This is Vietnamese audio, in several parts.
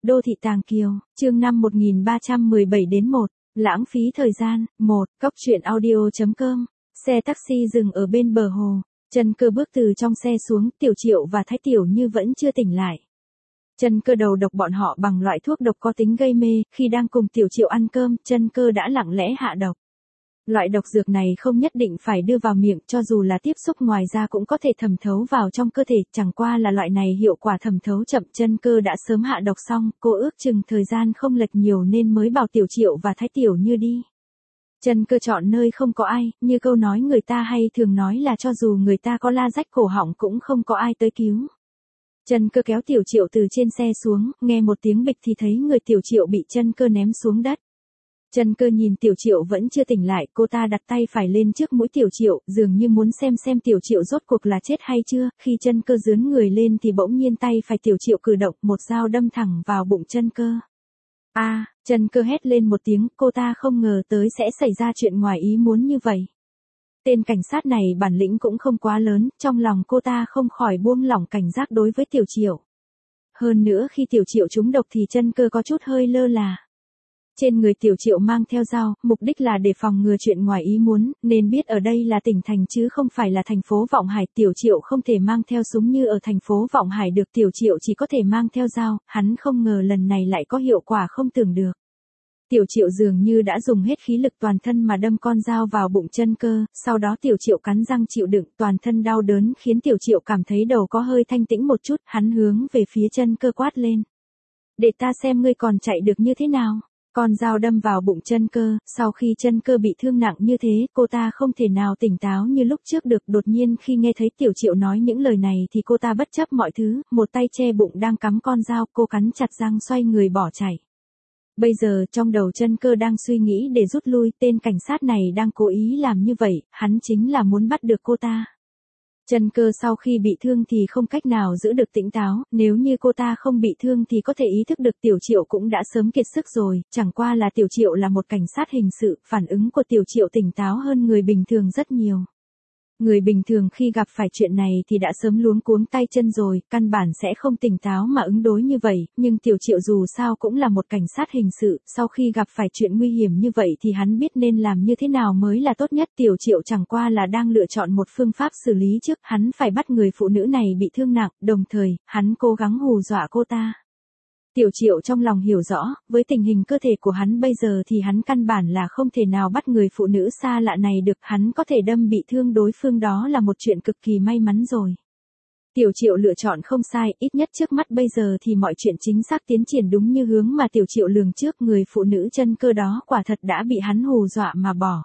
Đô thị Tàng Kiều, chương 5 1317 đến 1, lãng phí thời gian, 1, cóc truyện audio.com, xe taxi dừng ở bên bờ hồ, Chân Cơ bước từ trong xe xuống, Tiểu Triệu và Thái Tiểu Như vẫn chưa tỉnh lại. Chân Cơ đầu độc bọn họ bằng loại thuốc độc có tính gây mê, khi đang cùng Tiểu Triệu ăn cơm, Chân Cơ đã lặng lẽ hạ độc. Loại độc dược này không nhất định phải đưa vào miệng, cho dù là tiếp xúc ngoài da cũng có thể thẩm thấu vào trong cơ thể, chẳng qua là loại này hiệu quả thẩm thấu chậm. Chân Cơ đã sớm hạ độc xong, cô ước chừng thời gian không lệch nhiều nên mới bảo Tiểu Triệu và Thái Tiểu Như đi. Chân Cơ chọn nơi không có ai, như câu nói người ta hay thường nói là cho dù người ta có la rách cổ họng cũng không có ai tới cứu. Chân Cơ kéo Tiểu Triệu từ trên xe xuống, nghe một tiếng bịch thì thấy người Tiểu Triệu bị Chân Cơ ném xuống đất. Chân Cơ nhìn Tiểu Triệu vẫn chưa tỉnh lại, cô ta đặt tay phải lên trước mũi Tiểu Triệu, dường như muốn xem Tiểu Triệu rốt cuộc là chết hay chưa. Khi Chân Cơ giương người lên thì bỗng nhiên tay phải Tiểu Triệu cử động, một dao đâm thẳng vào bụng Chân Cơ. Chân Cơ hét lên một tiếng, cô ta không ngờ tới sẽ xảy ra chuyện ngoài ý muốn như vậy. Tên cảnh sát này bản lĩnh cũng không quá lớn, trong lòng cô ta không khỏi buông lỏng cảnh giác đối với Tiểu Triệu. Hơn nữa khi Tiểu Triệu trúng độc thì Chân Cơ có chút hơi lơ là. Trên người Tiểu Triệu mang theo dao, mục đích là để phòng ngừa chuyện ngoài ý muốn, nên biết ở đây là tỉnh thành chứ không phải là thành phố Vọng Hải. Tiểu Triệu không thể mang theo súng như ở thành phố Vọng Hải được, Tiểu Triệu chỉ có thể mang theo dao, hắn không ngờ lần này lại có hiệu quả không tưởng được. Tiểu Triệu dường như đã dùng hết khí lực toàn thân mà đâm con dao vào bụng Chân Cơ, sau đó Tiểu Triệu cắn răng chịu đựng, toàn thân đau đớn khiến Tiểu Triệu cảm thấy đầu có hơi thanh tĩnh một chút, hắn hướng về phía Chân Cơ quát lên. Để ta xem ngươi còn chạy được như thế nào. Con dao đâm vào bụng Chân Cơ, sau khi Chân Cơ bị thương nặng như thế, cô ta không thể nào tỉnh táo như lúc trước được. Đột nhiên khi nghe thấy Tiểu Triệu nói những lời này thì cô ta bất chấp mọi thứ, một tay che bụng đang cắm con dao, cô cắn chặt răng xoay người bỏ chạy. Bây giờ trong đầu Chân Cơ đang suy nghĩ để rút lui, tên cảnh sát này đang cố ý làm như vậy, hắn chính là muốn bắt được cô ta. Chân Cơ sau khi bị thương thì không cách nào giữ được tỉnh táo, nếu như cô ta không bị thương thì có thể ý thức được Tiểu Triệu cũng đã sớm kiệt sức rồi, chẳng qua là Tiểu Triệu là một cảnh sát hình sự, phản ứng của Tiểu Triệu tỉnh táo hơn người bình thường rất nhiều. Người bình thường khi gặp phải chuyện này thì đã sớm luống cuống tay chân rồi, căn bản sẽ không tỉnh táo mà ứng đối như vậy, nhưng Tiểu Triệu dù sao cũng là một cảnh sát hình sự, sau khi gặp phải chuyện nguy hiểm như vậy thì hắn biết nên làm như thế nào mới là tốt nhất. Tiểu Triệu chẳng qua là đang lựa chọn một phương pháp xử lý trước, hắn phải bắt người phụ nữ này bị thương nặng, đồng thời, hắn cố gắng hù dọa cô ta. Tiểu Triệu trong lòng hiểu rõ, với tình hình cơ thể của hắn bây giờ thì hắn căn bản là không thể nào bắt người phụ nữ xa lạ này được, hắn có thể đâm bị thương đối phương đó là một chuyện cực kỳ may mắn rồi. Tiểu Triệu lựa chọn không sai, ít nhất trước mắt bây giờ thì mọi chuyện chính xác tiến triển đúng như hướng mà Tiểu Triệu lường trước, người phụ nữ Chân Cơ đó quả thật đã bị hắn hù dọa mà bỏ.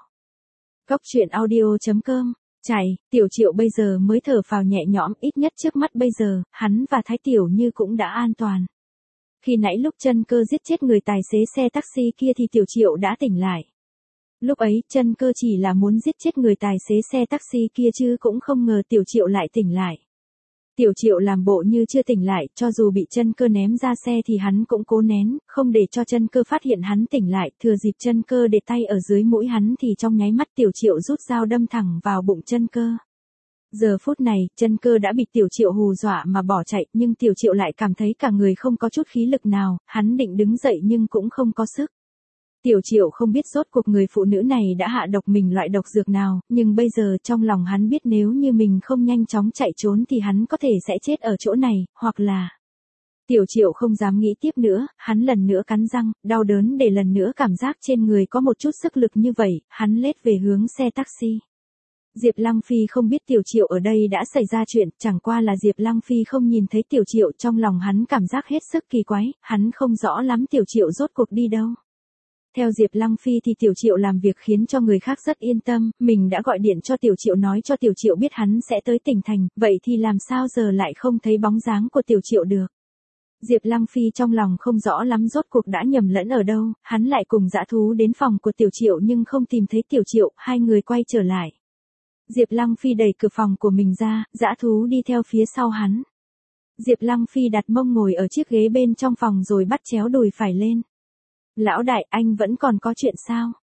Cóc truyện audio.com, chạy, Tiểu Triệu bây giờ mới thở phào nhẹ nhõm, ít nhất trước mắt bây giờ, hắn và Thái Tiểu Như cũng đã an toàn. Khi nãy lúc Chân Cơ giết chết người tài xế xe taxi kia thì Tiểu Triệu đã tỉnh lại. Lúc ấy, Chân Cơ chỉ là muốn giết chết người tài xế xe taxi kia chứ cũng không ngờ Tiểu Triệu lại tỉnh lại. Tiểu Triệu làm bộ như chưa tỉnh lại, cho dù bị Chân Cơ ném ra xe thì hắn cũng cố nén, không để cho Chân Cơ phát hiện hắn tỉnh lại, thừa dịp Chân Cơ để tay ở dưới mũi hắn thì trong nháy mắt Tiểu Triệu rút dao đâm thẳng vào bụng Chân Cơ. Giờ phút này, Chân Cơ đã bị Tiểu Triệu hù dọa mà bỏ chạy, nhưng Tiểu Triệu lại cảm thấy cả người không có chút khí lực nào, hắn định đứng dậy nhưng cũng không có sức. Tiểu Triệu không biết rốt cuộc người phụ nữ này đã hạ độc mình loại độc dược nào, nhưng bây giờ trong lòng hắn biết nếu như mình không nhanh chóng chạy trốn thì hắn có thể sẽ chết ở chỗ này, hoặc là... Tiểu Triệu không dám nghĩ tiếp nữa, hắn lần nữa cắn răng, đau đớn để lần nữa cảm giác trên người có một chút sức lực như vậy, hắn lết về hướng xe taxi. Diệp Lăng Phi không biết Tiểu Triệu ở đây đã xảy ra chuyện, chẳng qua là Diệp Lăng Phi không nhìn thấy Tiểu Triệu, trong lòng hắn cảm giác hết sức kỳ quái, hắn không rõ lắm Tiểu Triệu rốt cuộc đi đâu. Theo Diệp Lăng Phi thì Tiểu Triệu làm việc khiến cho người khác rất yên tâm, mình đã gọi điện cho Tiểu Triệu nói cho Tiểu Triệu biết hắn sẽ tới tỉnh thành, vậy thì làm sao giờ lại không thấy bóng dáng của Tiểu Triệu được. Diệp Lăng Phi trong lòng không rõ lắm rốt cuộc đã nhầm lẫn ở đâu, hắn lại cùng dã thú đến phòng của Tiểu Triệu nhưng không tìm thấy Tiểu Triệu, hai người quay trở lại. Diệp Lăng Phi đẩy cửa phòng của mình ra, dã thú đi theo phía sau hắn. Diệp Lăng Phi đặt mông ngồi ở chiếc ghế bên trong phòng rồi bắt chéo đùi phải lên. Lão đại, anh vẫn còn có chuyện sao?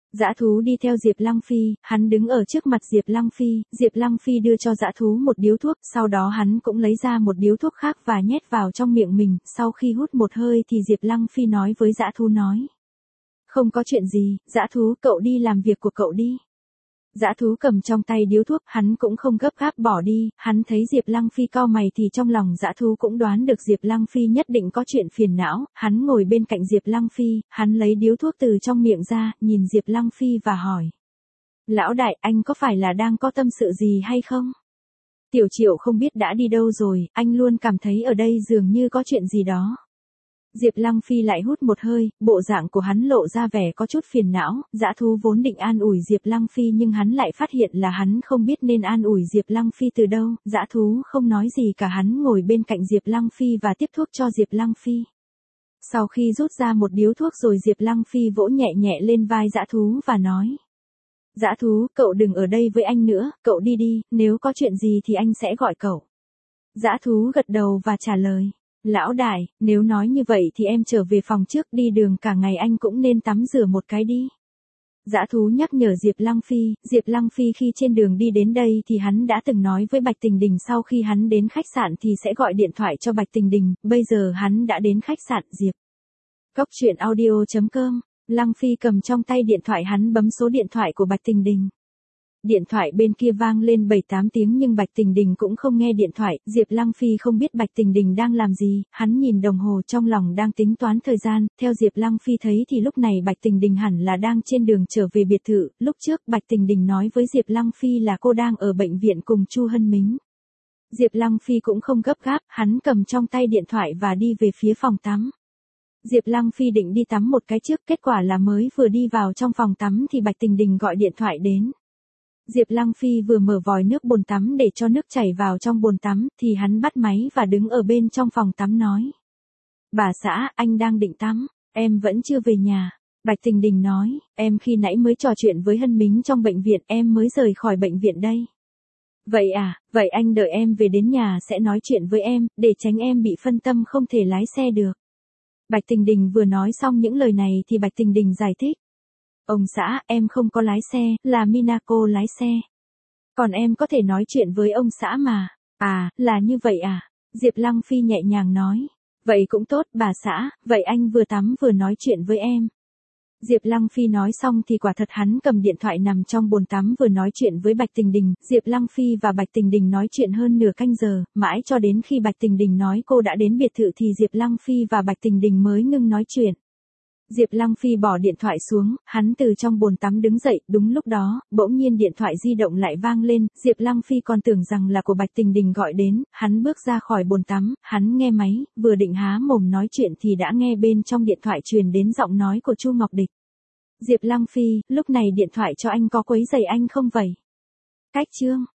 Dã thú đi theo Diệp Lăng Phi, hắn đứng ở trước mặt Diệp Lăng Phi đưa cho dã thú một điếu thuốc, sau đó hắn cũng lấy ra một điếu thuốc khác và nhét vào trong miệng mình, sau khi hút một hơi thì Diệp Lăng Phi nói với dã thú nói. Không có chuyện gì, dã thú, cậu đi làm việc của cậu đi. Dã thú cầm trong tay điếu thuốc, hắn cũng không gấp gáp bỏ đi, hắn thấy Diệp Lăng Phi cau mày thì trong lòng dã thú cũng đoán được Diệp Lăng Phi nhất định có chuyện phiền não, hắn ngồi bên cạnh Diệp Lăng Phi, hắn lấy điếu thuốc từ trong miệng ra, nhìn Diệp Lăng Phi và hỏi. Lão đại, anh có phải là đang có tâm sự gì hay không? Tiểu Triệu không biết đã đi đâu rồi, anh luôn cảm thấy ở đây dường như có chuyện gì đó. Diệp Lăng Phi lại hút một hơi, bộ dạng của hắn lộ ra vẻ có chút phiền não, dã thú vốn định an ủi Diệp Lăng Phi nhưng hắn lại phát hiện là hắn không biết nên an ủi Diệp Lăng Phi từ đâu, dã thú không nói gì cả, hắn ngồi bên cạnh Diệp Lăng Phi và tiếp thuốc cho Diệp Lăng Phi. Sau khi rút ra một điếu thuốc rồi Diệp Lăng Phi vỗ nhẹ nhẹ lên vai dã thú và nói. Dã thú, cậu đừng ở đây với anh nữa, cậu đi đi, nếu có chuyện gì thì anh sẽ gọi cậu. Dã thú gật đầu và trả lời. Lão đại, nếu nói như vậy thì em trở về phòng trước, đi đường cả ngày anh cũng nên tắm rửa một cái đi. Dã thú nhắc nhở Diệp Lăng Phi khi trên đường đi đến đây thì hắn đã từng nói với Bạch Tình Đình sau khi hắn đến khách sạn thì sẽ gọi điện thoại cho Bạch Tình Đình, bây giờ hắn đã đến khách sạn Diệp. Cốc truyện audio.com, Lăng Phi cầm trong tay điện thoại, hắn bấm số điện thoại của Bạch Tình Đình. Điện thoại bên kia vang lên 7-8 tiếng nhưng Bạch Tình Đình cũng không nghe điện thoại, Diệp Lăng Phi không biết Bạch Tình Đình đang làm gì, hắn nhìn đồng hồ trong lòng đang tính toán thời gian, theo Diệp Lăng Phi thấy thì lúc này Bạch Tình Đình hẳn là đang trên đường trở về biệt thự, lúc trước Bạch Tình Đình nói với Diệp Lăng Phi là cô đang ở bệnh viện cùng Chu Hân Mính. Diệp Lăng Phi cũng không gấp gáp, hắn cầm trong tay điện thoại và đi về phía phòng tắm. Diệp Lăng Phi định đi tắm một cái trước, kết quả là mới vừa đi vào trong phòng tắm thì Bạch Tình Đình gọi điện thoại đến. Diệp Lăng Phi vừa mở vòi nước bồn tắm để cho nước chảy vào trong bồn tắm, thì hắn bắt máy và đứng ở bên trong phòng tắm nói. Bà xã, anh đang định tắm, em vẫn chưa về nhà. Bạch Tình Đình nói, em khi nãy mới trò chuyện với Hân Mính trong bệnh viện, em mới rời khỏi bệnh viện đây. Vậy à, vậy anh đợi em về đến nhà sẽ nói chuyện với em, để tránh em bị phân tâm không thể lái xe được. Bạch Tình Đình vừa nói xong những lời này thì Bạch Tình Đình giải thích. Ông xã, em không có lái xe, là Minako lái xe. Còn em có thể nói chuyện với ông xã mà. À, là như vậy à? Diệp Lăng Phi nhẹ nhàng nói. Vậy cũng tốt bà xã, vậy anh vừa tắm vừa nói chuyện với em. Diệp Lăng Phi nói xong thì quả thật hắn cầm điện thoại nằm trong bồn tắm vừa nói chuyện với Bạch Tình Đình. Diệp Lăng Phi và Bạch Tình Đình nói chuyện hơn nửa canh giờ, mãi cho đến khi Bạch Tình Đình nói cô đã đến biệt thự thì Diệp Lăng Phi và Bạch Tình Đình mới ngưng nói chuyện. Diệp Lăng Phi bỏ điện thoại xuống, hắn từ trong bồn tắm đứng dậy, đúng lúc đó, bỗng nhiên điện thoại di động lại vang lên, Diệp Lăng Phi còn tưởng rằng là của Bạch Tình Đình gọi đến, hắn bước ra khỏi bồn tắm, hắn nghe máy, vừa định há mồm nói chuyện thì đã nghe bên trong điện thoại truyền đến giọng nói của Chu Ngọc Địch. Diệp Lăng Phi, lúc này điện thoại cho anh có quấy rầy anh không vậy? Cách chương